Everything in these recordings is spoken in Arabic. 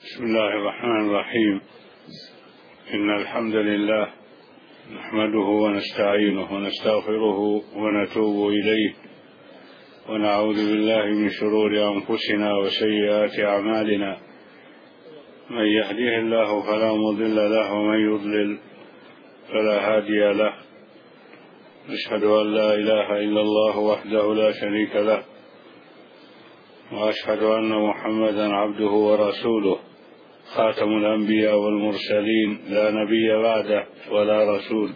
بسم الله الرحمن الرحيم. إن الحمد لله نحمده ونستعينه ونستغفره ونتوب إليه، ونعوذ بالله من شرور أنفسنا وسيئات أعمالنا. من يهده الله فلا مضل له، ومن يضلل فلا هادي له. نشهد أن لا إله إلا الله وحده لا شريك له، وأشهد أن محمدا عبده ورسوله، خاتم الأنبياء والمرسلين، لا نبي بعده ولا رسول،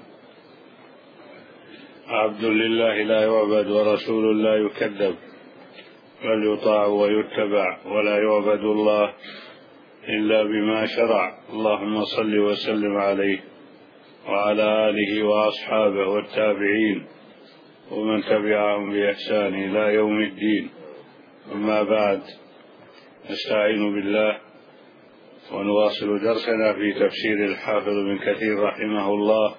عبد لله لا يعبد ورسول لا يكذب، بل يطاع ويتبع، ولا يعبد الله إلا بما شرع. اللهم صل وسلم عليه وعلى آله وأصحابه والتابعين ومن تبعهم بإحسان إلى يوم الدين. أما بعد، نستعين بالله ونواصل درسنا في تفسير الحافظ ابن كثير رحمه الله.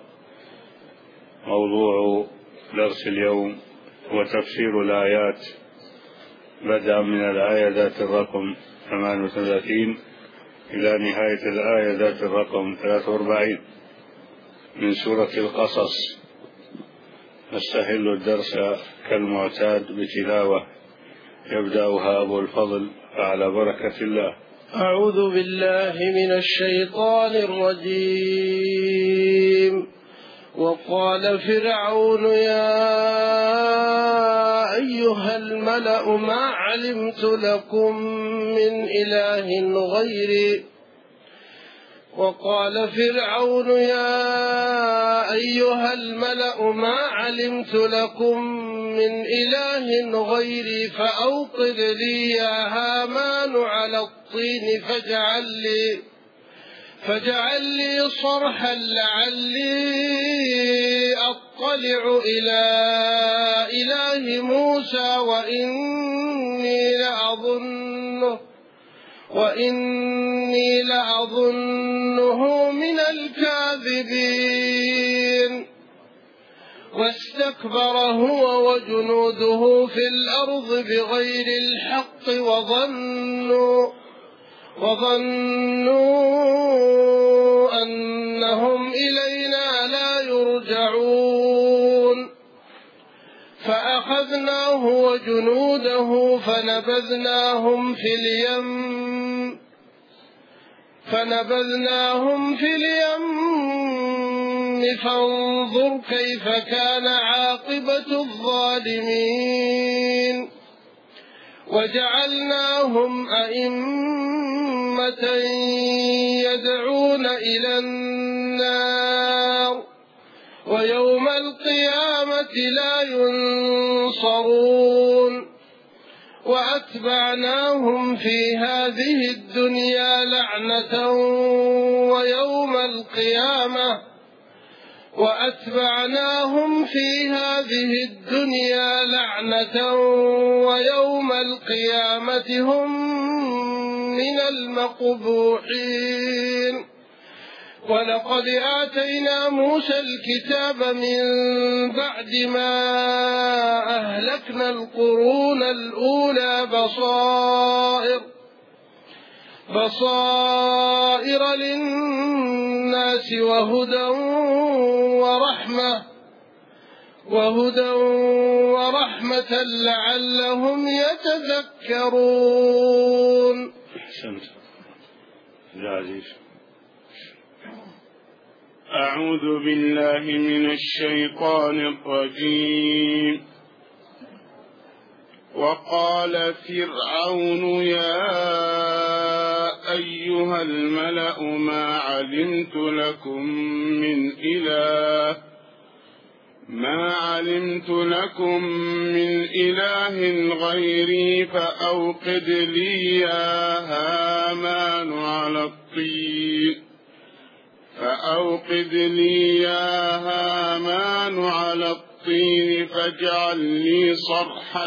موضوع درس اليوم هو تفسير الآيات، بدءا من الآية ذات الرقم 38 إلى نهاية الآية ذات الرقم 43 من سورة القصص. نستهل الدرس كالمعتاد بتلاوة يبدأها أبو الفضل على بركة الله. أعوذ بالله من الشيطان الرجيم. وقال فرعون يا أيها الملأ ما علمت لكم من إله غيري. وقال فرعون يا أيها الملأ ما علمت لكم من إله غيري فأوقد لي يا هامان على الطين فاجعل لي صرحا لعلي أطلع إلى إله موسى وإني لأظنه من الكاذبين. واستكبر هو وجنوده في الأرض بغير الحق وظنوا أنهم إلينا لا يرجعون. فأخذناه وجنوده فنبذناهم في اليم فانظر كيف كان عاقبة الظالمين. وجعلناهم أئمة يدعون إلى النار ويوم القيامة لا ينصرون. وأتبعناهم في هذه الدنيا لعنة ويوم القيامة هم من المقبوحين. ولقد آتينا موسى الكتاب من بعد ما أهلكنا القرون الأولى بصائر للناس وهدى ورحمة لعلهم يتذكرون. أحسنت العزيز. أعوذ بالله من الشيطان الرجيم. وقال فرعون يا أيها الملأ ما علمت لكم من إله غيري فأوقد لي يا هامان على الطين فاجعل لي صرحا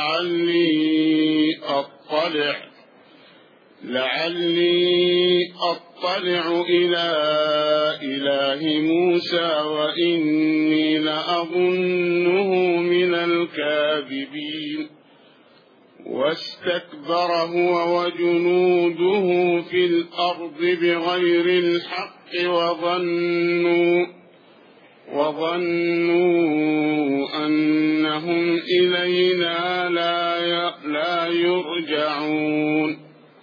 لعلي أطلع إلى إله موسى وإني لأظنه من الكاذبين. واستكبر هو وجنوده في الأرض بغير الحق وظنوا أنهم إلينا لا يرجعون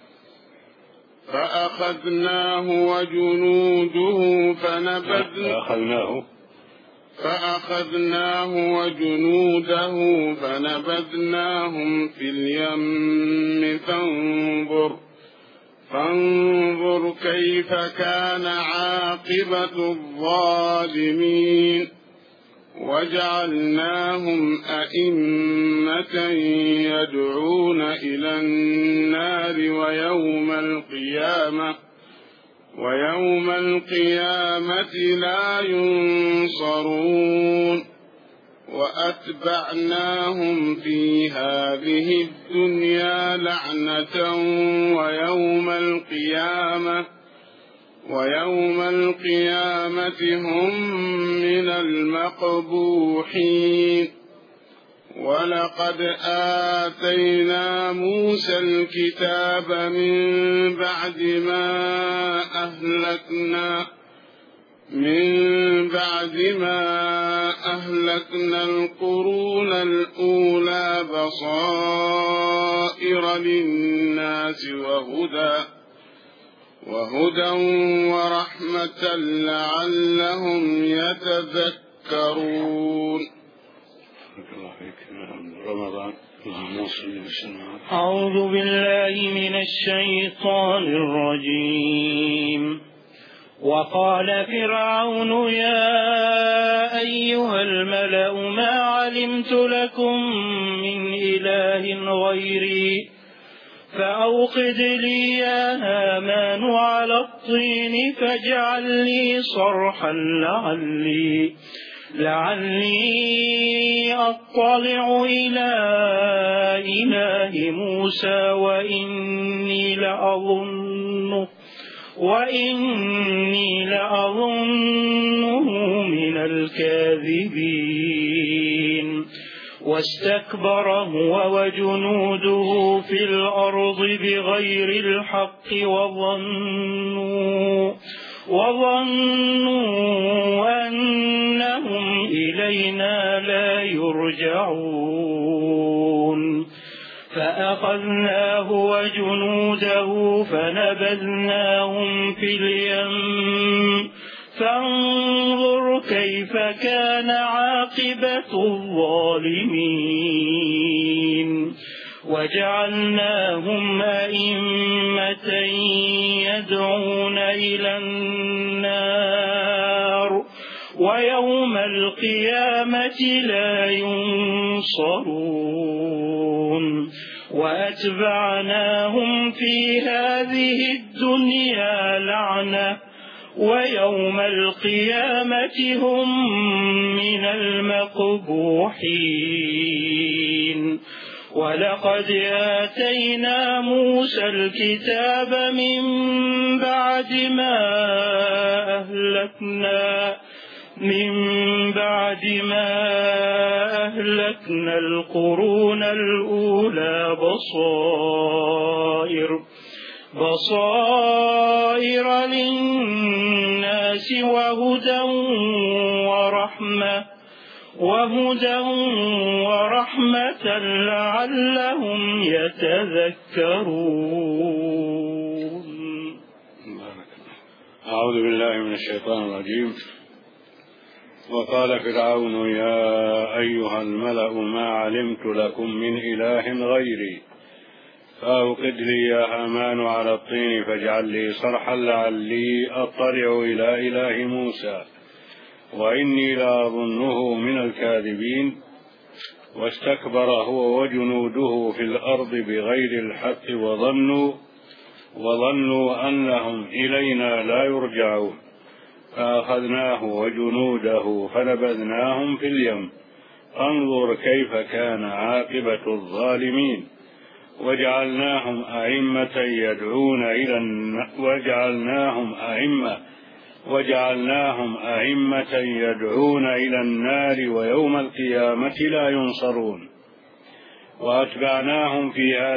فأخذناه وجنوده فنبذناهم في اليم فانظر كيف كان عاقبة الظالمين وجعلناهم أئمة يدعون إلى النار ويوم القيامة لا ينصرون وأتبعناهم في هذه الدنيا لعنة ويوم القيامة هم من المقبوحين ولقد آتينا موسى الكتاب من بعد ما أهلكنا القرون الأولى بصائر للناس وهدى ورحمة لعلهم يتذكرون. أعوذ بالله من الشيطان الرجيم. وقال فرعون يا أيها الملأ ما علمت لكم من إله غيري فأوقد لي يا هامان على الطين فاجعل لي صرحا لعلي أطلع إلى إله موسى وإني لأظنه من الكاذبين واستكبر هو وجنوده في الأرض بغير الحق وظنوا أنهم إلينا لا يرجعون فأخذناه وجنوده فنبذناهم في اليم فانظر كيف كان عاقبة الظالمين وجعلناهم أئمة يدعون إلى النار ويوم القيامة لا ينصرون وأتبعناهم في هذه الدنيا لعنة ويوم القيامة هم من المقبوحين ولقد آتينا موسى الكتاب من بعد ما أهلكنا القرون الأولى بصائر للناس وهدى ورحمة لعلهم يتذكرون. أعوذ بالله من الشيطان الرجيم. وقال فرعون يا أيها الملأ ما علمت لكم من إله غيري فأوقد لي يا هامان على الطين فاجعل لي صرحا لعلي أطلع إلى إله موسى وإني لأظنه من الكاذبين واستكبر هو وجنوده في الأرض بغير الحق وظنوا أنهم إلينا لا يرجعون فأخذناه وجنوده فنبذناهم في اليم فانظر كيف كان عاقبة الظالمين وجعلناهم أئمة يدعون إلى النار ويوم القيامة لا ينصرون وأتبعناهم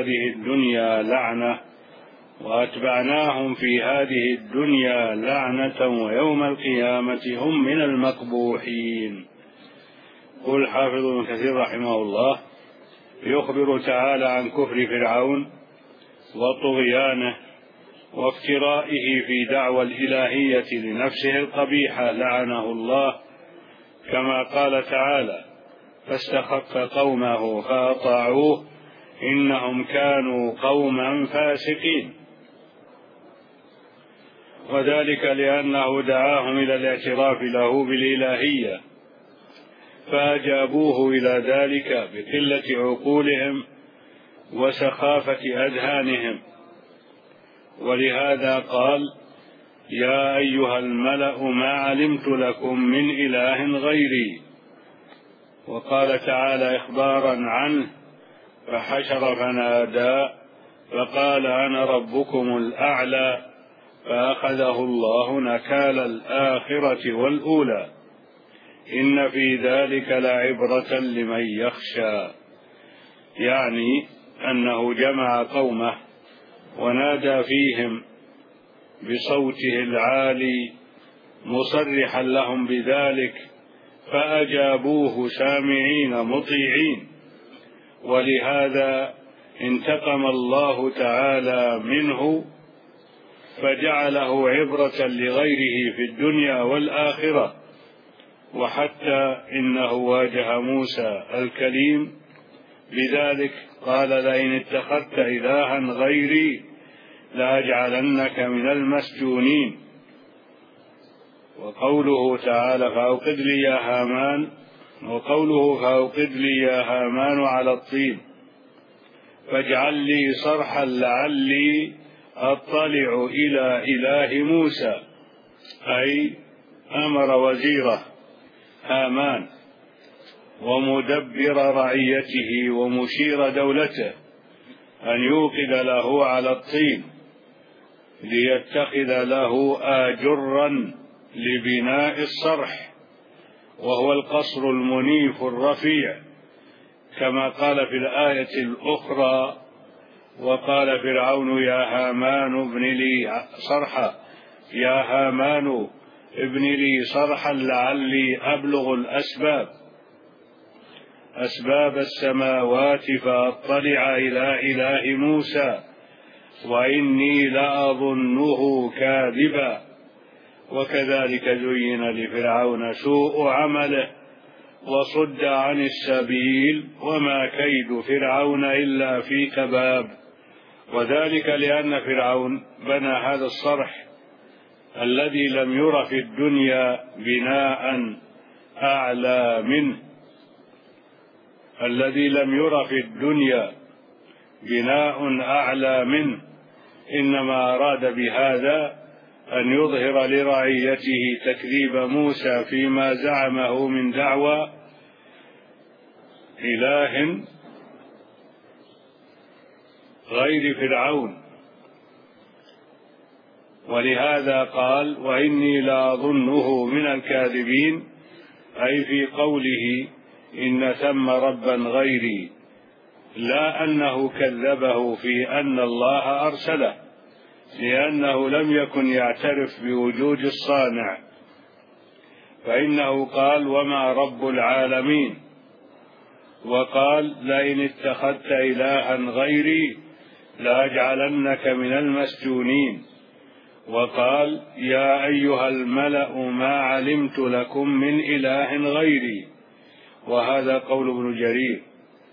في هذه الدنيا لعنة ويوم القيامة هم من المقبوحين. قل حافظ ابن كثير رحمه الله يخبر تعالى عن كفر فرعون وطغيانه وافترائه في دعوى الإلهية لنفسه القبيحة لعنه الله، كما قال تعالى: فاستخف قومه فأطاعوه إنهم كانوا قوما فاسقين. وذلك لأنه دعاهم إلى الاعتراف له بالإلهية فأجابوه إلى ذلك بقلة عقولهم وسخافة أذهانهم، ولهذا قال: يا أيها الملأ ما علمت لكم من إله غيري. وقال تعالى إخبارا عنه: فحشر فنادى فقال أنا ربكم الأعلى فأخذه الله نكال الآخرة والأولى إن في ذلك لعبرة لمن يخشى، يعني أنه جمع قومه ونادى فيهم بصوته العالي مصرحا لهم بذلك فأجابوه سامعين مطيعين، ولهذا انتقم الله تعالى منه فجعله عبرة لغيره في الدنيا والآخرة. وحتى إنه واجه موسى الكليم بذلك قال: لئن اتخذت إلها غيري لأجعلنك من المسجونين. وقوله تعالى: فأوقد لي يا هامان على الطين فاجعل لي صرحا لعلي أطلع إلى إله موسى، أي أمر وزيره هامان ومدبر رعيته ومشير دولته أن يوقد له على الطين ليتخذ له آجرا لبناء الصرح، وهو القصر المنيف الرفيع، كما قال في الآية الأخرى: وقال فرعون يا هامان ابن لي صرحا لعلي أبلغ أسباب السماوات فأطلع إلى إله موسى وإني لأظنه كاذبا. وكذلك زين لفرعون سوء عمله وصد عن السبيل وما كيد فرعون إلا في تباب. وذلك لأن فرعون بنى هذا الصرح الذي لم ير في الدنيا بناء أعلى منه، إنما أراد بهذا أن يظهر لرعيته تكذيب موسى فيما زعمه من دعوى إله غير فرعون. ولهذا قال: وإني لأظنه من الكاذبين، أي في قوله إن ثم ربا غيري، لا أنه كذبه في أن الله أرسله، لأنه لم يكن يعترف بوجود الصانع، فإنه قال: وما رب العالمين. وقال: لئن اتخذت إلها غيري لأجعلنك من المسجونين. وقال: يا أيها الملأ ما علمت لكم من إله غيري. وهذا قول ابن جرير.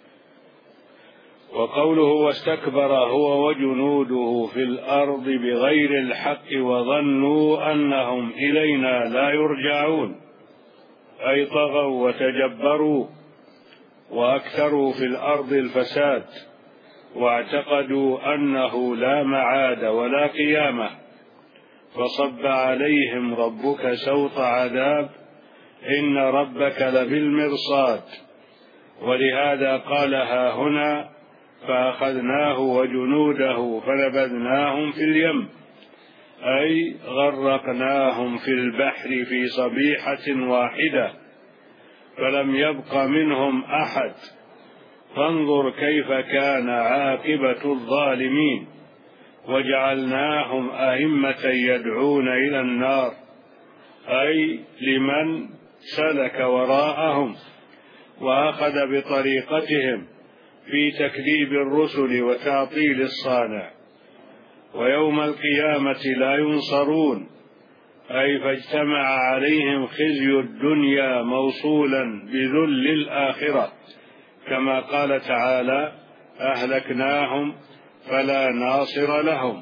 وقوله: واستكبر هو وجنوده في الأرض بغير الحق وظنوا أنهم إلينا لا يرجعون، أي طغوا وتجبروا وأكثروا في الأرض الفساد واعتقدوا أنه لا معاد ولا قيامة، فصب عليهم ربك سوط عذاب إن ربك لبالمرصاد. ولهذا قالها هنا: فأخذناه وجنوده فنبذناهم في اليم، أي غرقناهم في البحر في صبيحة واحدة فلم يبق منهم أحد، فانظر كيف كان عاقبة الظالمين وجعلناهم أئمة يدعون إلى النار، أي لمن سلك وراءهم وأخذ بطريقتهم في تكذيب الرسل وتعطيل الصانع. ويوم القيامة لا ينصرون، أي فاجتمع عليهم خزي الدنيا موصولا بذل الآخرة، كما قال تعالى: أهلكناهم فلا ناصر لهم.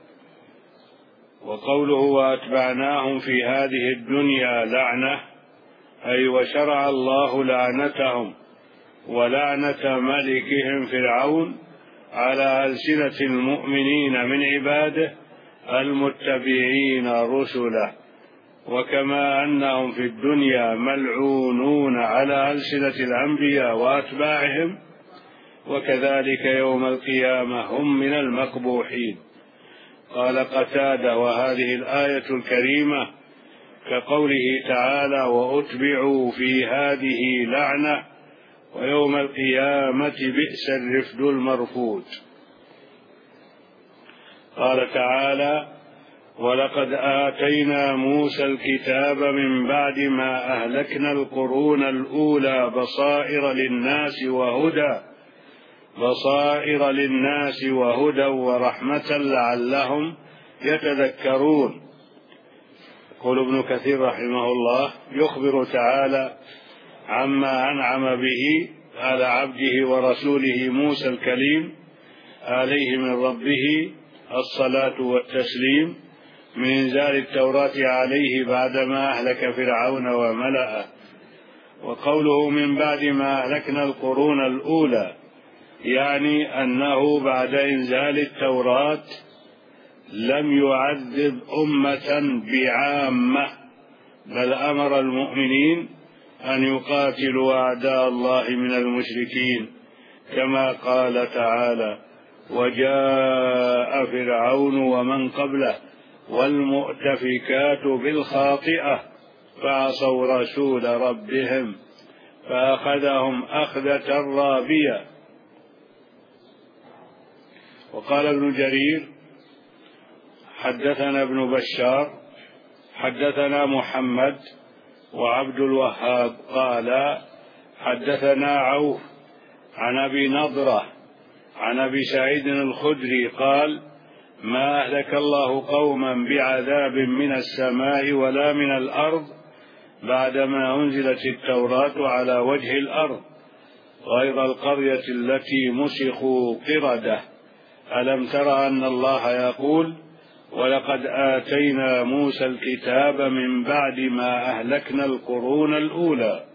وقوله: وأتبعناهم في هذه الدنيا لعنة، أي وشرع الله لعنتهم ولعنة ملكهم فرعون على ألسنة المؤمنين من عباده المتبعين رسله، وكما أنهم في الدنيا ملعونون على ألسنة الأنبياء وأتباعهم، وكذلك يوم القيامة هم من المقبوحين. قال قتادة: وهذه الآية الكريمة كقوله تعالى: وأتبعوا في هذه لعنة، ويوم القيامة بئس الرفد المرفود. قال تعالى: ولقد آتينا موسى الكتاب من بعد ما أهلكنا القرون الأولى بصائر للناس وهدى ورحمة لعلهم يتذكرون. يقول ابن كثير رحمه الله: يخبر تعالى عما أنعم به على عبده ورسوله موسى الكليم عليه من ربه الصلاة والتسليم من إنزال التوراة عليه بعدما أهلك فرعون وملأه. وقوله من بعد ما أهلكنا القرون الأولى يعني أنه بعد إنزال التوراة لم يعذب أمة بعامة، بل أمر المؤمنين أن يقاتلوا أعداء الله من المشركين، كما قال تعالى: وجاء فرعون ومن قبله والمؤتفكات بالخاطئة فعصوا رسول ربهم فأخذهم أخذة رابية. وقال ابن جرير: حدثنا ابن بشار حدثنا محمد وعبد الوهاب قال: حدثنا عوف عن أبي نضرة عن أبي سعيد الخدري قال: ما أهلك الله قوما بعذاب من السماء ولا من الأرض بعدما أنزلت التوراة على وجه الأرض غير القرية التي مسخوا قردة. ألم تر أن الله يقول: ولقد آتينا موسى الكتاب من بعد ما أهلكنا القرون الأولى.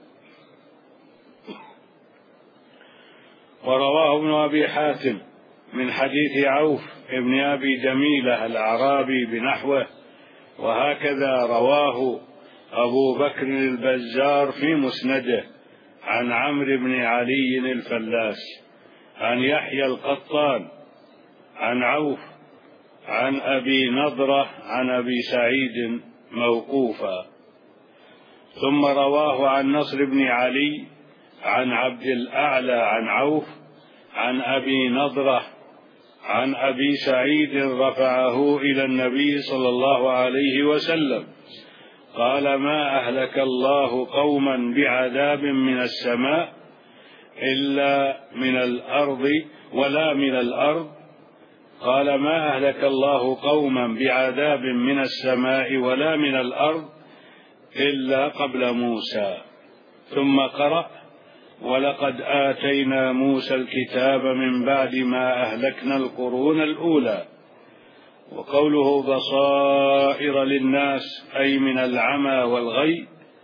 ورواه ابن أبي حاتم من حديث عوف ابن أبي جميلة الأعرابي بنحوه، وهكذا رواه أبو بكر البزار في مسنده عن عمرو بن علي الفلاس عن يحيى القطان عن عوف عن أبي نضرة عن أبي سعيد موقوفا، ثم رواه عن نصر بن علي عن عبد الأعلى عن عوف عن أبي نضرة عن أبي سعيد رفعه إلى النبي صلى الله عليه وسلم قال: ما أهلك الله قوما بعذاب من السماء إلا من الأرض ولا من الأرض. قال: ما أهلك الله قوما بعذاب من السماء ولا من الأرض إلا قبل موسى. ثم قرأ: ولقد آتينا موسى الكتاب من بعد ما أهلكنا القرون الأولى. وقوله بصائر للناس أي من العمى والغي،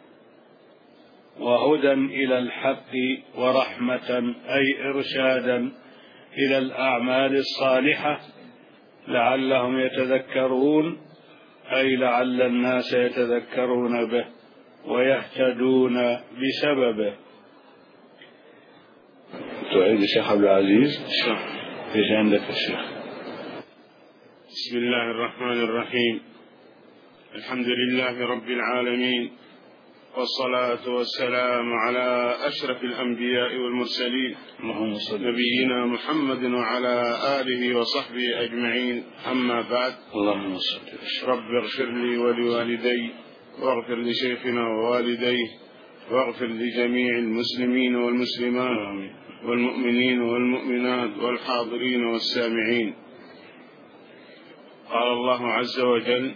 وهدى إلى الحق ورحمة أي إرشادا إلى الأعمال الصالحة لعلهم يتذكرون، أي لعل الناس يتذكرون به ويهتدون بسببه. تعيد الشيخ عبد العزيز؟ ايش عندك الشيخ؟ بسم الله الرحمن الرحيم. الحمد لله رب العالمين، والصلاة والسلام على أشرف الأنبياء والمرسلين نبينا محمد وعلى آله وصحبه أجمعين. أما بعد، اللهم صل رب اغفر لي ولوالدي واغفر لشيخنا ووالديه واغفر لجميع المسلمين والمسلمات والمؤمنين والمؤمنات والحاضرين والسامعين. قال الله عز وجل: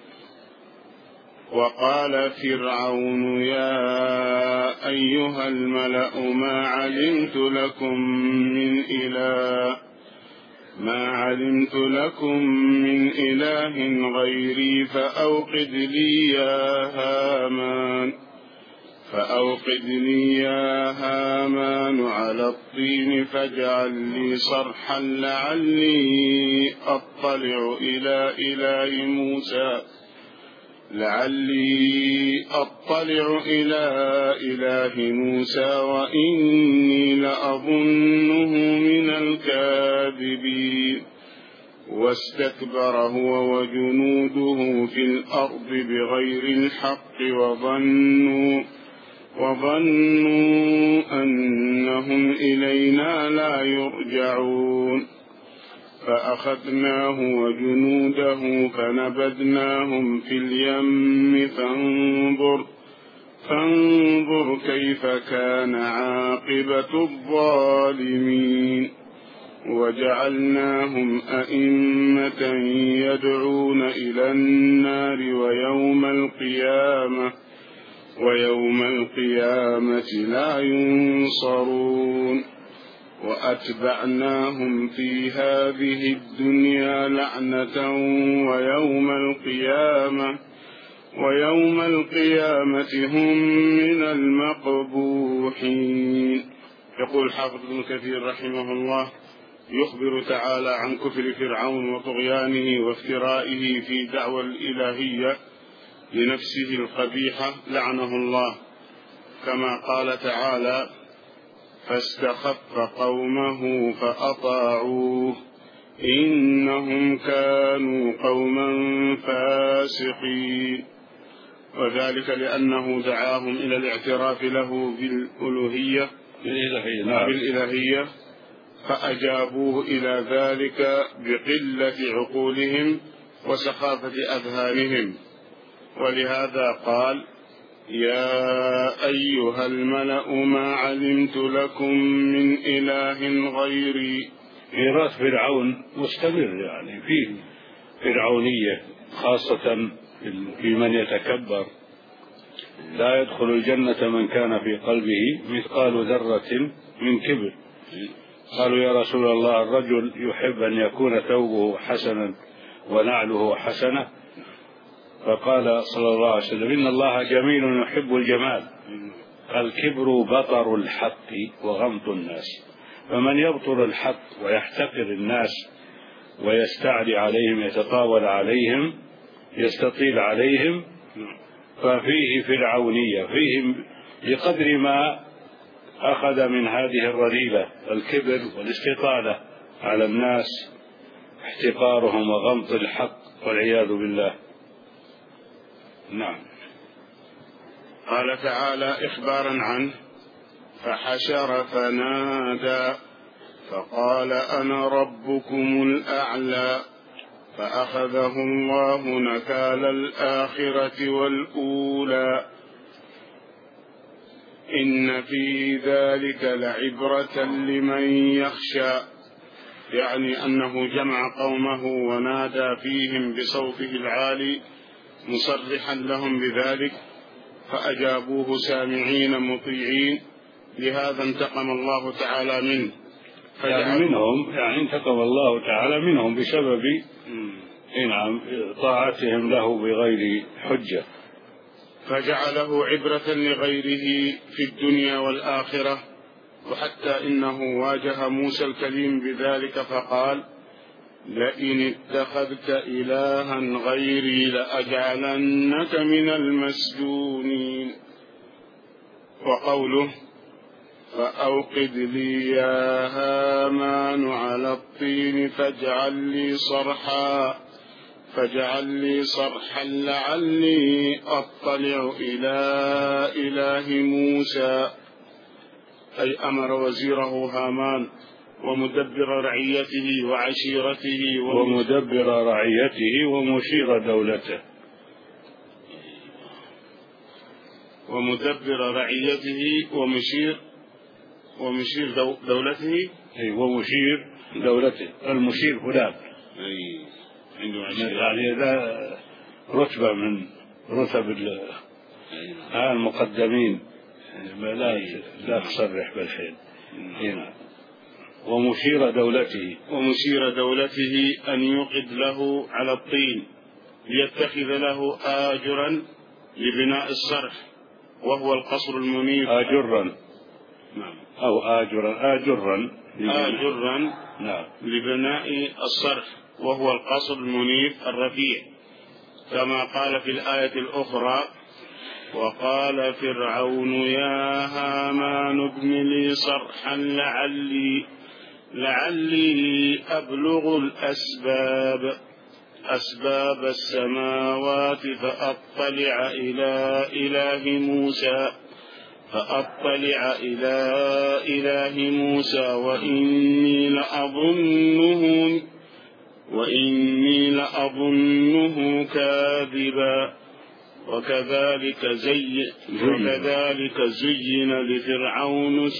وقال فرعون يا أيها الملأ ما علمت لكم من إله غيري فأوقد لي يا هامان على الطين فاجعل لي صرحا لعلي أطلع إلى إله موسى وإني لأظنه من الكاذبين. واستكبر هو وجنوده في الأرض بغير الحق وظنوا أنهم إلينا لا يرجعون. فأخذناه وجنوده فنبذناهم في اليم فانظر كيف كان عاقبة الظالمين. وجعلناهم أئمة يدعون إلى النار ويوم القيامة لا ينصرون. وأتبعناهم في هذه الدنيا لعنة ويوم القيامة هم من المقبوحين. يقول حافظ ابن كثير رحمه الله: يخبر تعالى عن كفر فرعون وطغيانه وافترائه في دعوى الإلهية لنفسه القبيحة لعنه الله، كما قال تعالى: فاستخف قومه فأطاعوه إنهم كانوا قوما فاسقين. وذلك لأنه دعاهم إلى الاعتراف له بالإلهية فأجابوه إلى ذلك بقلة عقولهم وسخافة أذهانهم. ولهذا قال: يا أيها الملأ ما علمت لكم من إله غيري. ميراث فرعون مستمر، يعني فيه فرعونية، خاصة في من يتكبر. لا يدخل الجنة من كان في قلبه مثقال ذرة من كبر. قالوا يا رسول الله الرجل يحب أن يكون ثوبه حسنا ونعله حسنة، فقال صلى الله عليه وسلم: إن الله جميل يحب الجمال. الكبر بطر الحق وغمط الناس، فمن يبطر الحق ويحتقر الناس ويستعلي عليهم يتطاول عليهم يستطيل عليهم ففيه فرعونية، فيه بقدر ما أخذ من هذه الرذيلة الكبر والاستطالة على الناس، احتقارهم وغمط الحق والعياذ بالله. نعم. قال تعالى إخبارا عنه: فحشر فنادى فقال أنا ربكم الأعلى فأخذه الله نكال الآخرة والأولى إن في ذلك لعبرة لمن يخشى. يعني أنه جمع قومه ونادى فيهم بصوته العالي مصرحا لهم بذلك، فأجابوه سامعين مطيعين. لهذا انتقم الله تعالى منه، يعني انتقم الله تعالى منهم بسبب طاعتهم له بغير حجة، فجعله عبرة لغيره في الدنيا والآخرة. وحتى إنه واجه موسى الكليم بذلك فقال: لئن اتخذت إلها غيري لأجعلنك من المسجونين. وقوله: فأوقد لي يا هامان على الطين فاجعل لي صرحا فاجعل لي صرحا لعلي أطلع إلى إله موسى. أي أمر وزيره هامان ومدبر رعيته وعشيرته ومشير دولته ومدبر رعيته ومشير دولته. ومشير دولته. المشير فلان يعني هذا رتبة من رتب المقدمين، لا تصرح بالحين. ومشير دولته أن يوقد له على الطين ليتخذ له آجرا لبناء الصرح وهو القصر المنيف. آجرا أو آجرا نعم لبناء الصرح وهو القصر المنيف الرفيع، كما قال في الآية الأخرى: وقال فرعون يا هامان ابن لي صرحا لعلي أبلغ أسباب السماوات فأطلع إلى إله موسى وإني لأظنه كاذبا. وكذلك زين لفرعون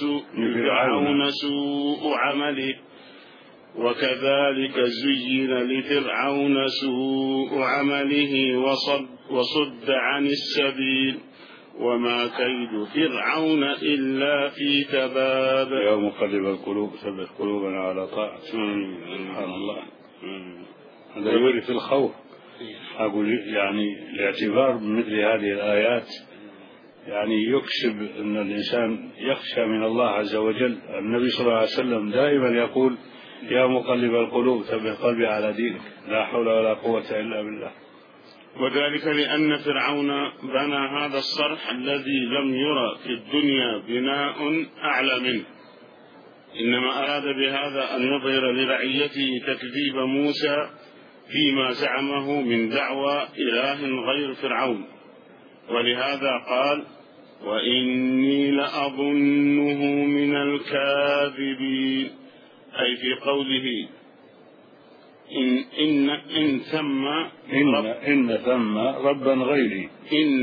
سوء عمله وصد عن السبيل وما كيد فرعون إلا في تباب. يا مقلب القلوب ثبت قلوبنا على طاعتك. سبحان الله. هذا يورث الخوف. أقول يعني الاعتبار بمثل هذه الآيات يعني يكسب أن الإنسان يخشى من الله عز وجل. النبي صلى الله عليه وسلم دائما يقول: يا مقلب القلوب ثبت قلبي على دينك. لا حول ولا قوة إلا بالله. وذلك لأن فرعون بنى هذا الصرح الذي لم يرى في الدنيا بناء أعلى منه، إنما أراد بهذا أن يظهر لرعيته تكذيب موسى فيما زعمه من دعوى إله غير فرعون، ولهذا قال: وإني لأظنه من الكاذبين، أي في قوله إن ثم ربا غيري،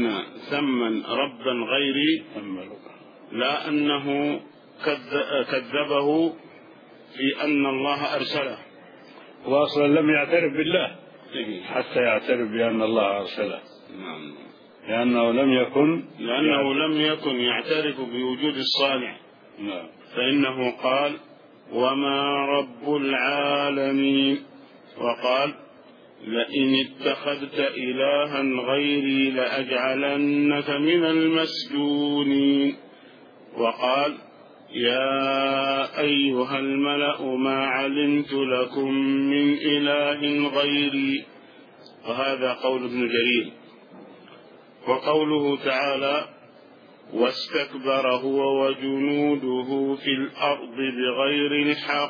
لا أنه كذبه في أن الله أرسله، وأصلا لم يعترف بالله حتى يعترف بأن الله أرسله، لأنه لم يكن يعترف بوجود الصانع. فإنه قال: وما رب العالمين، وقال: لئن اتخذت إلها غيري لأجعلنك من المسجونين، وقال: يا أيها الملأ ما علمت لكم من إله غيري. وهذا قول ابن جرير. وقوله تعالى: واستكبر هو وجنوده في الأرض بغير الحق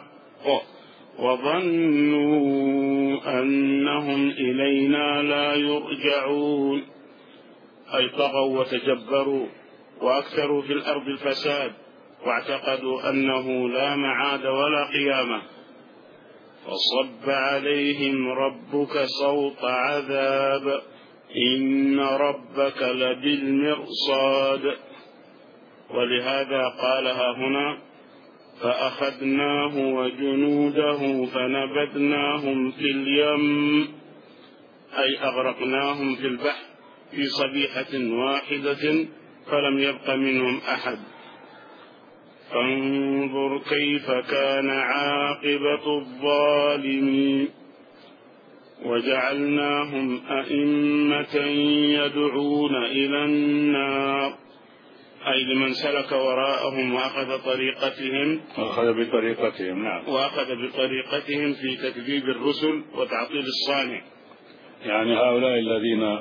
وظنوا أنهم إلينا لا يرجعون، أي طغوا وتجبروا وأكثروا في الأرض الفساد، واعتقدوا أنه لا معاد ولا قيامة، فصب عليهم ربك صوت عذاب إن ربك لبالمرصاد. ولهذا قالها هنا: فأخذناه وجنوده فنبذناهم في اليم، أي أغرقناهم في البحر في صبيحة واحدة فلم يبق منهم أحد. فانظر كيف كان عاقبة الظالمين. وجعلناهم أئمة يدعون إلى النار، أي لمن سلك وراءهم وأخذ بطريقتهم في تكذيب الرسل وتعطيل الصانع. يعني هؤلاء الذين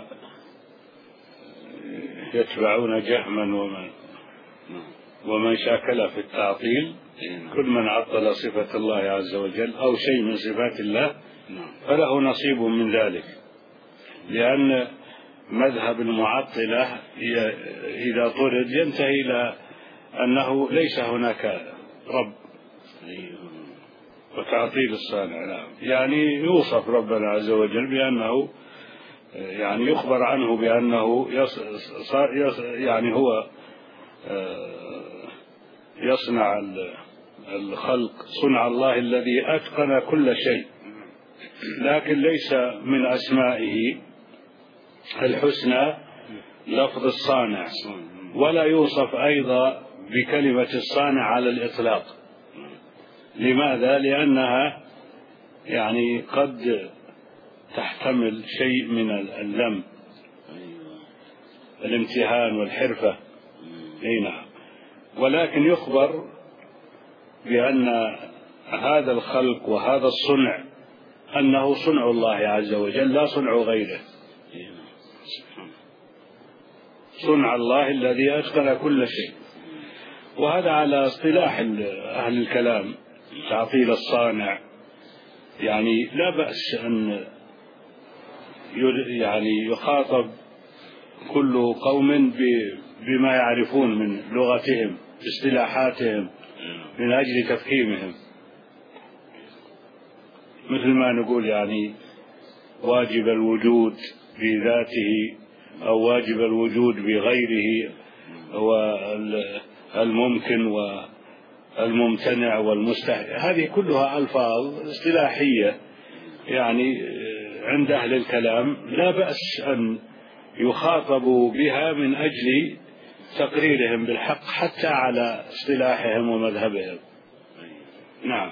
يتبعون جهما ومن شاكل في التعطيل، كل من عطل صفة الله عز وجل أو شيء من صفات الله فله نصيب من ذلك، لأن مذهب المعطلة إذا طرد ينتهي إلى أنه ليس هناك رب، وتعطيل الصانع. يعني يوصف ربنا عز وجل بأنه يعني يخبر عنه بأنه يعني هو يصنع الخلق صنع الله الذي أتقن كل شيء، لكن ليس من أسمائه الحسنى لفظ الصانع، ولا يوصف أيضا بكلمة الصانع على الإطلاق. لماذا؟ لأنها يعني قد تحتمل شيء من اللم، الامتهان والحرفة. نعم. ولكن يخبر بأن هذا الخلق وهذا الصنع أنه صنع الله عز وجل لا صنع غيره، صنع الله الذي أتقن كل شيء. وهذا على اصطلاح أهل الكلام تعطيل الصانع. يعني لا بأس أن يعني يخاطب كل قوم بما يعرفون من لغتهم اصطلاحاتهم من أجل تفهيمهم، مثل ما نقول يعني واجب الوجود بذاته أو واجب الوجود بغيره، والممكن والممتنع والمستحيل. هذه كلها ألفاظ اصطلاحية يعني عند أهل الكلام لا بأس أن يخاطبوا بها من أجل تقريرهم بالحق حتى على اصطلاحهم ومذهبهم. نعم.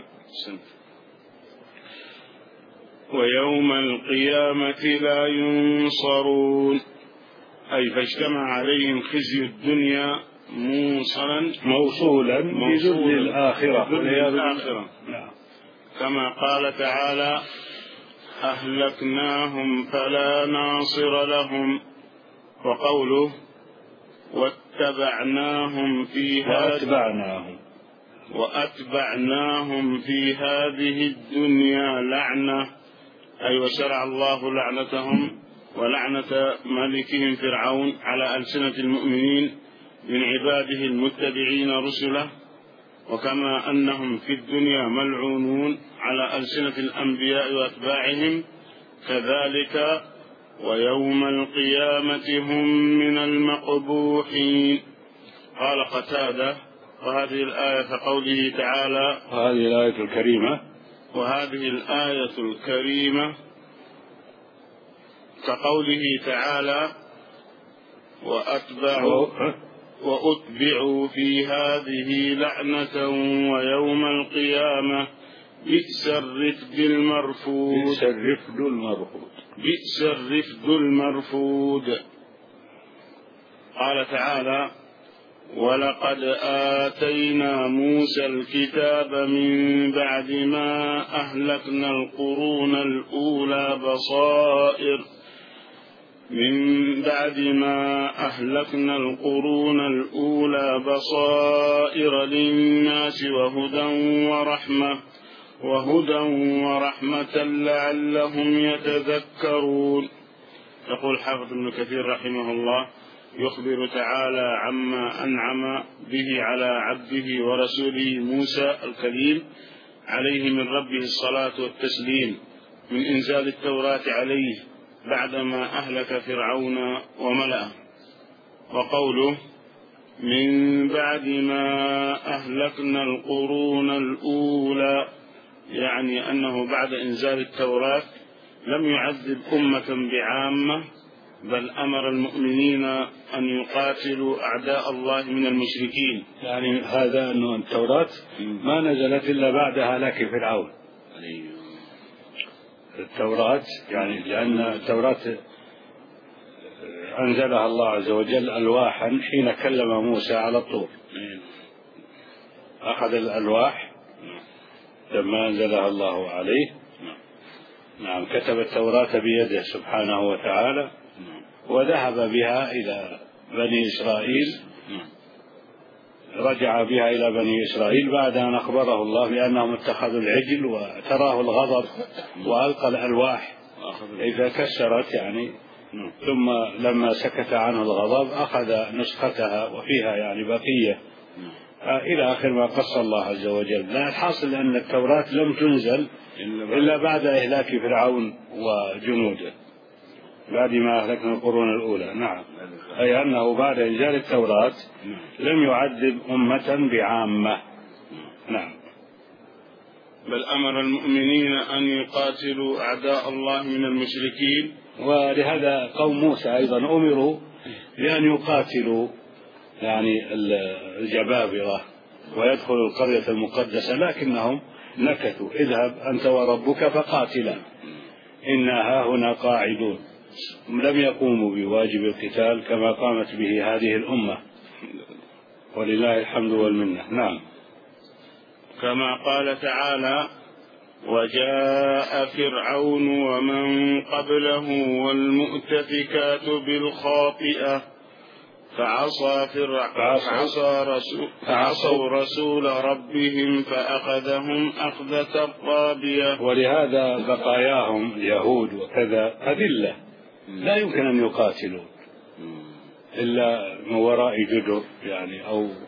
ويوم القيامة لا ينصرون، أي فاجتمع عليهم خزي الدنيا موصولا بذل الآخرة. نعم. كما قال تعالى: أهلكناهم فلا ناصر لهم. وقوله: واتبعناهم في هذه الدنيا لعنة، أي وشرع الله لعنتهم ولعنة ملكهم فرعون على ألسنة المؤمنين من عباده المتبعين رسله، وكما أنهم في الدنيا ملعونون على ألسنة الأنبياء وأتباعهم، كذلك ويوم القيامة هم من المقبوحين. قال قتادة: وهذه الآية كقوله تعالى، وهذه الآية الكريمة كقوله تعالى: وأتبعوا في هذه لعنة ويوم القيامة بئس الرفد المرفود. قال تعالى: ولقد آتينا موسى الكتاب من بعد ما أهلكنا القرون الأولى بصائر للناس وهدى ورحمة لعلهم يتذكرون. يقول حافظ ابن كثير رحمه الله: يخبر تعالى عما أنعم به على عبده ورسوله موسى الكليم عليه من ربه الصلاة والتسليم من إنزال التوراة عليه بعدما أهلك فرعون وملأه. وقوله: من بعد ما أهلكنا القرون الأولى، يعني أنه بعد إنزال التوراة لم يعذب أمة بعامة، بل أمر المؤمنين أن يقاتلوا أعداء الله من المشركين. يعني هذا أن التوراة ما نزلت إلا بعد هلاك فرعون. التوراة يعني لأن التوراة أنزلها الله عز وجل ألواحا حين كلم موسى على الطور، أخذ الألواح لما أنزلها الله عليه. نعم. كتب التوراة بيده سبحانه وتعالى وذهب بها إلى بني إسرائيل، رجع بها إلى بني إسرائيل بعد أن أخبره الله بأنهم اتخذوا العجل وتراه الغضب وألقى الألواح إذا كسرت يعني. ثم لما سكت عنه الغضب أخذ نسختها وفيها يعني بقية إلى آخر ما قص الله عز وجل. لا، الحاصل أن التوراة لم تنزل إلا بعد إهلاك فرعون وجنوده، بعد ما أهلكنا القرون الأولى. نعم، أي أنه بعد إنزال التوراة لم يعذب أمة بعامة. نعم، بل أمر المؤمنين أن يقاتلوا أعداء الله من المشركين. ولهذا قوم موسى أيضا أمروا بأن يقاتلوا يعني الجبابرة ويدخلوا القرية المقدسة، لكنهم نكثوا: اذهب أنت وربك فقاتلا إنا هاهنا قاعدون. لم يقوموا بواجب القتال كما قامت به هذه الأمة، ولله الحمد والمنة. نعم، كما قال تعالى: وجاء فرعون ومن قبله والمؤتفكات بالخاطئة فعصوا رسول ربهم فأخذهم أخذة رابية. ولهذا بقاياهم اليهود وكذا أذلة، لا يمكن أن يقاتلوا إلا من وراء جدر يعني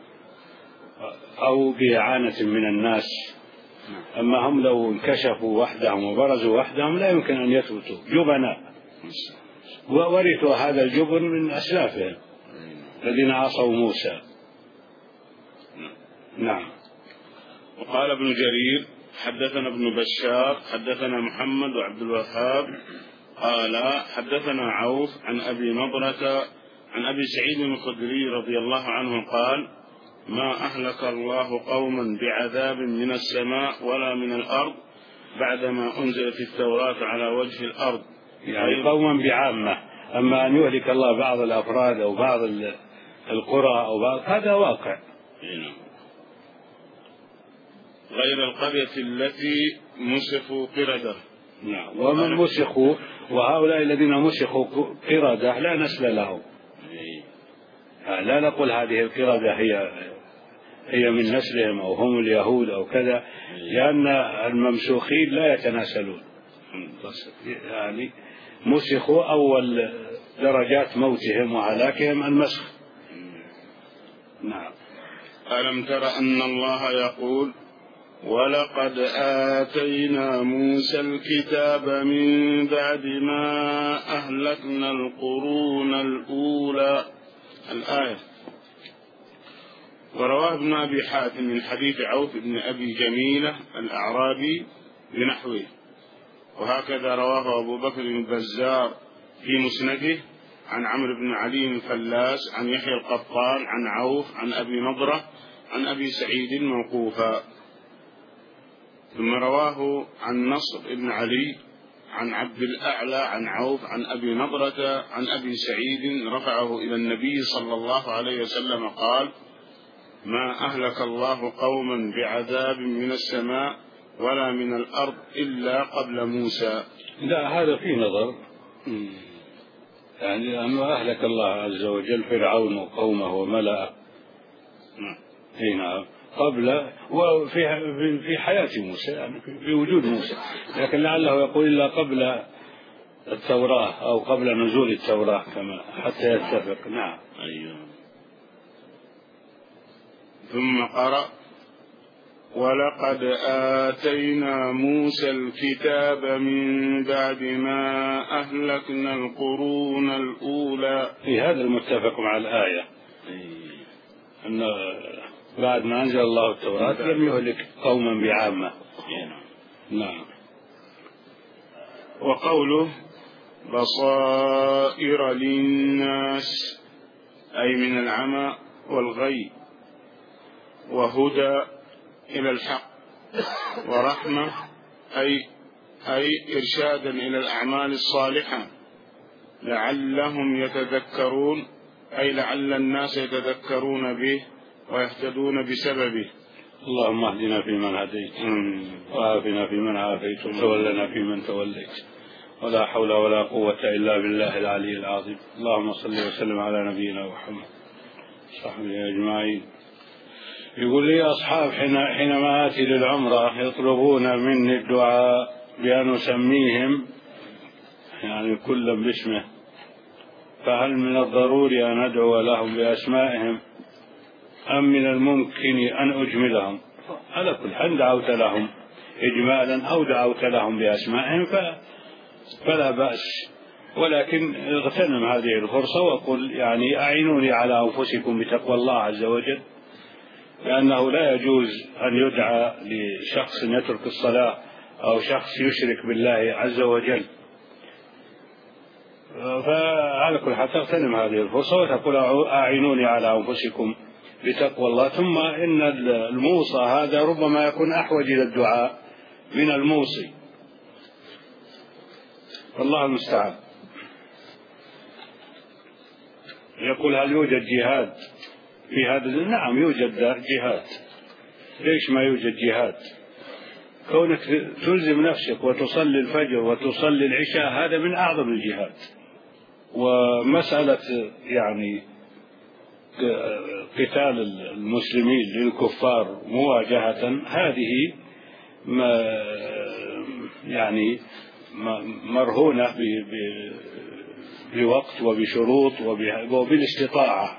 أو بإعانة من الناس. أما هم لو انكشفوا وحدهم وبرزوا وحدهم لا يمكن أن يثبتوا، جبناء، وورثوا هذا الجبن من أسلافهم الذين عصوا موسى. نعم. وقال ابن جرير: حدثنا ابن بشار حدثنا محمد وعبد الوهاب قال حدثنا عوف عن أبي نضرة عن أبي سعيد الخدري رضي الله عنه قال: ما أهلك الله قوما بعذاب من السماء ولا من الأرض بعدما أنزلت التوراة على وجه الأرض، يعني قوما بعامة. أما أن يهلك الله بعض الأفراد أو بعض القرى أو بعض، هذا واقع. غير القرية التي مسخوا قردة. نعم، ومن مسخوا، وهؤلاء الذين مسخوا قردة لا نسل لهم. لا نقول هذه القردة هي من نسلهم أو هم اليهود أو كذا، لأن الممسوخين لا يتناسلون، يعني مسخوا أول درجات موتهم وهلاكهم المسخ. نعم. ألم تر أن الله يقول: ولقد آتينا موسى الكتاب من بعد ما أهلكنا القرون الأولى، الآية. ورواه ابن أبي حاتم من حديث عوف بن أبي جميلة الأعرابي بنحوه، وهكذا رواه أبو بكر البزار في مسنده عن عمرو بن علي الفلاس عن يحيى القطان عن عوف عن أبي نضرة عن أبي سعيد موقوفا. ثم رواه عن نصر بن علي عن عبد الأعلى عن عوف عن أبي نضرة عن أبي سعيد رفعه إلى النبي صلى الله عليه وسلم قال: ما أهلك الله قوما بعذاب من السماء ولا من الأرض إلا قبل موسى. لا، هذا في نظر، يعني أنه أهلك الله عز وجل فرعون وقومه وملأه. نعم، قبل وفي حياة موسى، يعني في وجود موسى، لكن لعله يقول إلا قبل التوراة أو قبل نزول التوراة كما حتى يتفق. نعم. أيوه. ثم قرأ: ولقد آتينا موسى الكتاب من بعد ما أهلكنا القرون الأولى. في هذا المتفق مع الآية أن بعد ما أنزل الله التوراة لم يهلك قوما بعامة. نعم. وقوله: بصائر للناس أي من العمى والغي، وهدى إلى الحق، ورحمة أي إرشادا إلى الأعمال الصالحة، لعلهم يتذكرون أي لعل الناس يتذكرون به ويهتدون بسببه. اللهم اهدنا فيمن هديت، وعافنا فيمن عافيت، وتولنا فيمن توليت، ولا حول ولا قوة إلا بالله العلي العظيم. اللهم صل وسلم على نبينا محمد صحبه أجمعين. يقول لي أصحاب حينما آتي للعمرة يطلبون مني الدعاء بأن أسميهم يعني كلا باسمه، فهل من الضروري أن أدعو لهم بأسمائهم أم من الممكن أن أجملهم؟ على كل حال دعوت لهم إجمالا أو دعوت لهم بأسمائهم فلا بأس، ولكن اغتنم هذه الفرصة وقل يعني أعينوني على أنفسكم بتقوى الله عز وجل، لأنه لا يجوز أن يدعى لشخص يترك الصلاة أو شخص يشرك بالله عز وجل. فعلى كل حال تغتنم هذه الفرصة وتقول أعينوني على أنفسكم بتقوى الله. ثم إن الموصى هذا ربما يكون أحوج إلى الدعاء من الموصي، والله المستعان. يقول هل يوجد جهاد في هذا؟ نعم يوجد جهاد، ليش ما يوجد جهاد؟ كونك تلزم نفسك وتصلي الفجر وتصلي العشاء هذا من أعظم الجهاد. ومسألة يعني قتال المسلمين للكفار مواجهة هذه يعني مرهونة بوقت وبشروط وبالاستطاعة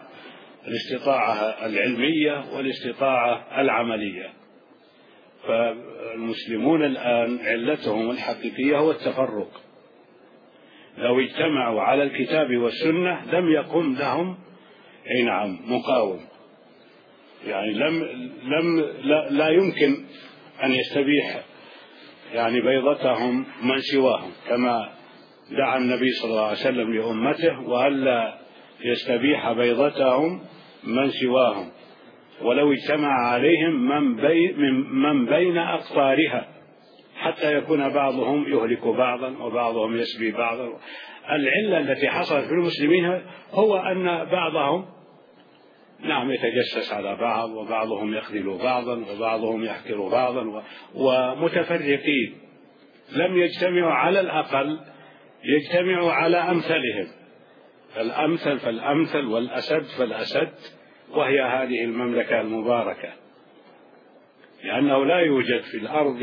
العلمية والاستطاعة العملية. فالمسلمون الآن علتهم الحقيقية هو التفرق. لو اجتمعوا على الكتاب والسنة لم يقم لهم نعم مقاوم، يعني لا يمكن أن يستبيح يعني بيضتهم من سواهم، كما دعا النبي صلى الله عليه وسلم لأمته وألا يستبيح بيضتهم من سواهم، ولو اجتمع عليهم من بين أقطارها حتى يكون بعضهم يهلك بعضا وبعضهم يسبي بعضا. العلة التي حصلت في المسلمين هو أن بعضهم نعم يتجسس على بعض، وبعضهم يخذل بعضا، وبعضهم يحقر بعضا، ومتفرقين لم يجتمعوا على الأقل يجتمعوا على أمثلهم، الأمثل فالأمثل والأسد فالأسد، وهي هذه المملكة المباركة. لأنه لا يوجد في الأرض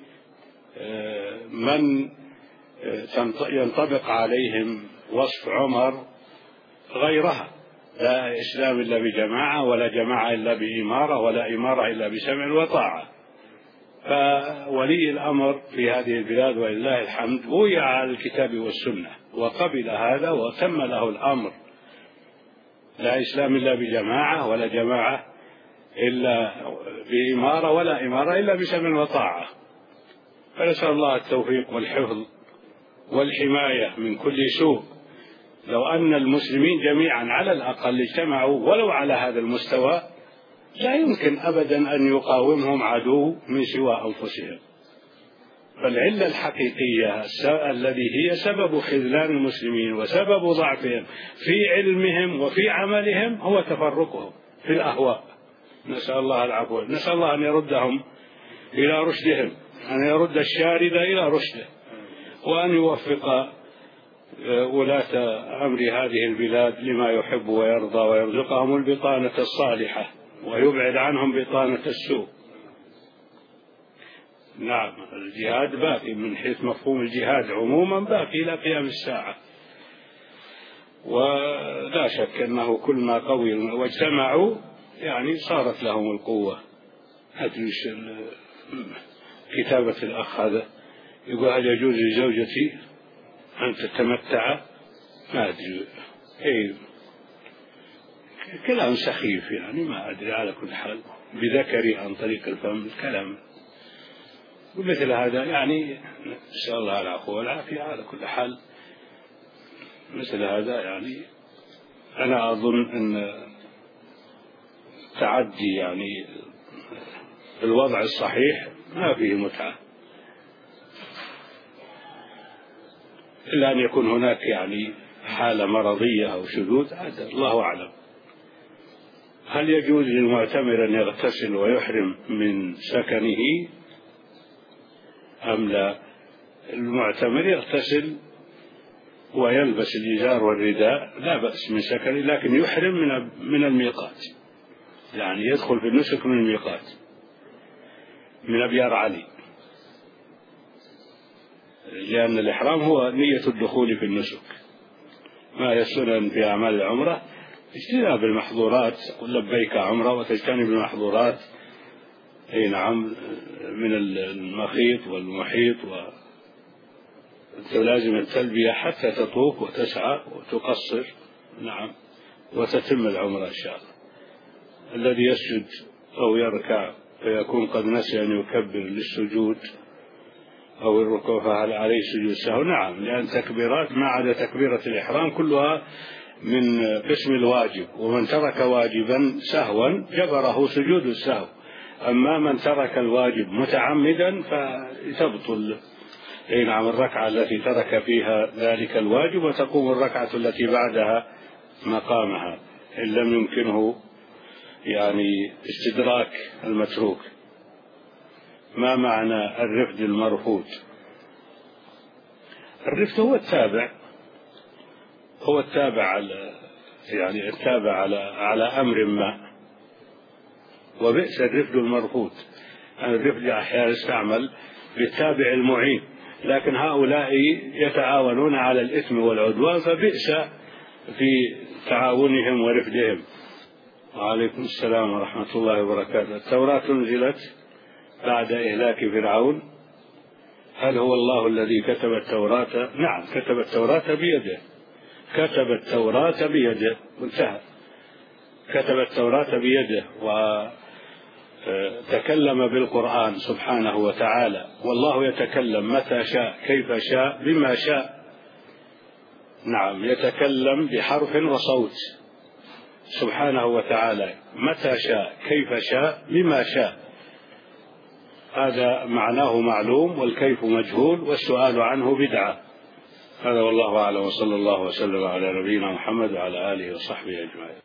من ينطبق عليهم وصف عمر غيرها، لا إسلام إلا بجماعة، ولا جماعة إلا بإمارة، ولا إمارة إلا بسمع وطاعة. فولي الأمر في هذه البلاد ولله الحمد بويع على الكتاب والسنة وقبل هذا وتم له الأمر، لا إسلام إلا بجماعة، ولا جماعة إلا بإمارة، ولا إمارة إلا بسمع وطاعة. فنسأل الله التوفيق والحفظ والحماية من كل سوء. لو أن المسلمين جميعا على الأقل اجتمعوا ولو على هذا المستوى لا يمكن أبدا أن يقاومهم عدو من سوى أنفسهم. فالعلة الحقيقية الذي هي سبب خذلان المسلمين وسبب ضعفهم في علمهم وفي عملهم هو تفرقهم في الأهواء. نسأل الله العفو، نسأل الله أن يردهم إلى رشدهم، أن يرد الشارد إلى رشده، وأن يوفق ولاة أمر هذه البلاد لما يحب ويرضى، ويرزقهم البطانة الصالحة ويبعد عنهم بطانة السوء. نعم الجهاد باقي من حيث مفهوم الجهاد عموما، باقي إلى قيام الساعة، ولا شك أنه كل ما قوي واجتمعوا يعني صارت لهم القوة. أدري كتابة الأخ هذا يقول هل يجوز لزوجتي أن تتمتع؟ ما أدري، كلام سخيف يعني، ما أدري. على كل حال بذكري عن طريق الفم الكلام ومثل هذا يعني نسأل الله العفو والعافية. على كل حال مثل هذا يعني أنا أظن أن تعدي يعني الوضع الصحيح ما فيه متعة، إلا أن يكون هناك يعني حالة مرضية أو شذوذ، هذا الله أعلم. هل يجوز للمعتمر أن يغتسل ويحرم من سكنه أم لا؟ المعتمر يغتسل ويلبس الإزار والرداء لا بأس من سكنه، لكن يحرم من الميقات، يعني يدخل في النسك من الميقات من أبيار علي. لأن الإحرام هو نية الدخول في النسك. ما يسن في أعمال العمرة اجتناب المحظورات، قل لبيك عمرة وتجتنب المحظورات، أي نعم، من المخيط والمحيط، وتلازم التلبية حتى تطوف وتسعى وتقصر، نعم، وتتم العمرة إن شاء الله. الذي يسجد أو يركع فيكون قد نسي أن يكبر للسجود أو الركوع فهل عليه سجود سهو؟ نعم، لأن تكبيرات ما عدا تكبيرة الإحرام كلها من قسم الواجب، ومن ترك واجبا سهوا جبره سجود السهو. أما من ترك الواجب متعمدا فتبطل نعم الركعة التي ترك فيها ذلك الواجب، وتقوم الركعة التي بعدها مقامها إن لم يمكنه يعني استدراك المتروك. ما معنى الرفد المرفوض؟ الرفد هو التابع على أمر ما، وبئس الرفد المرفوض. الرفد أحيانا يستعمل بالتابع المعين، لكن هؤلاء يتعاونون على الإثم والعدوان، فبئس في تعاونهم ورفدهم. وعليكم السلام ورحمة الله وبركاته. التوراة نزلت بعد إهلاك فرعون، هل هو الله الذي كتب التوراة؟ نعم، كتب التوراة بيده انتهى. كتب التوراة بيده وتكلم بالقرآن سبحانه وتعالى، والله يتكلم متى شاء كيف شاء بما شاء. نعم، يتكلم بحرف وصوت سبحانه وتعالى متى شاء كيف شاء بما شاء. هذا معناه معلوم والكيف مجهول والسؤال عنه بدعة. هذا والله أعلم، وصلى الله وسلم على نبينا محمد وعلى آله وصحبه أجمعين.